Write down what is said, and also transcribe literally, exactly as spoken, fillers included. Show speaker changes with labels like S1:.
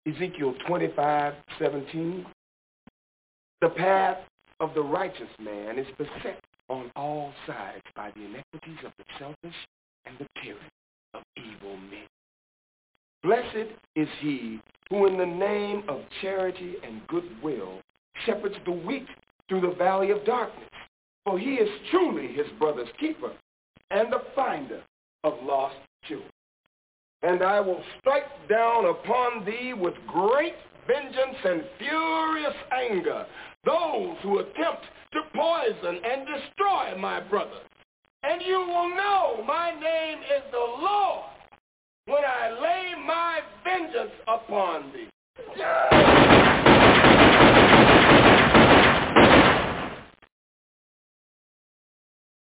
S1: Ezekiel twenty-five seventeen. The path of the righteous man is beset on all sides by the iniquities of the selfish and the tyranny of evil men. Blessed is he who in the name of charity and goodwill shepherds the weak through the valley of darkness, for he is truly his brother's keeper and the finder of lost children. And I will strike down upon thee with great vengeance and furious anger those who attempt to poison and destroy my brother. And you will know my name is the Lord when I lay my vengeance upon thee.